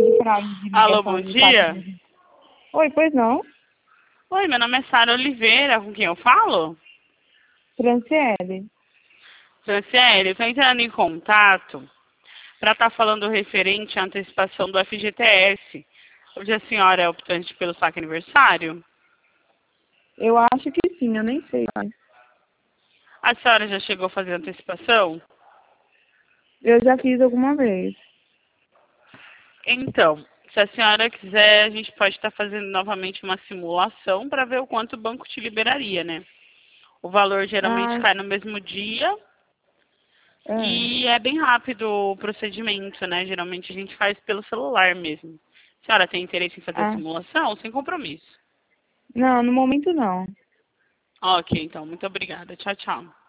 tive prazo de Alô, bom ligação de 4 dia. dias. Oi, pois não? Oi, meu nome é Sara Oliveira, com quem eu falo? Franciele. Franciele, eu estou entrando em contato para estar falando referente à antecipação do FGTS. Hoje a senhora é optante pelo saque aniversário? Eu acho que sim, eu nem sei mais. A senhora já chegou a fazer antecipação? Eu já fiz alguma vez. Então, se a senhora quiser, a gente pode estar fazendo novamente uma simulação para ver o quanto o banco te liberaria, né? O valor geralmente Ah, cai no mesmo dia é. e é bem rápido o procedimento, né? Geralmente a gente faz pelo celular mesmo. A senhora tem interesse em fazer a Ah, simulação? Sem compromisso. não, no momento não. Ok, então, muito obrigada. Tchau, tchau.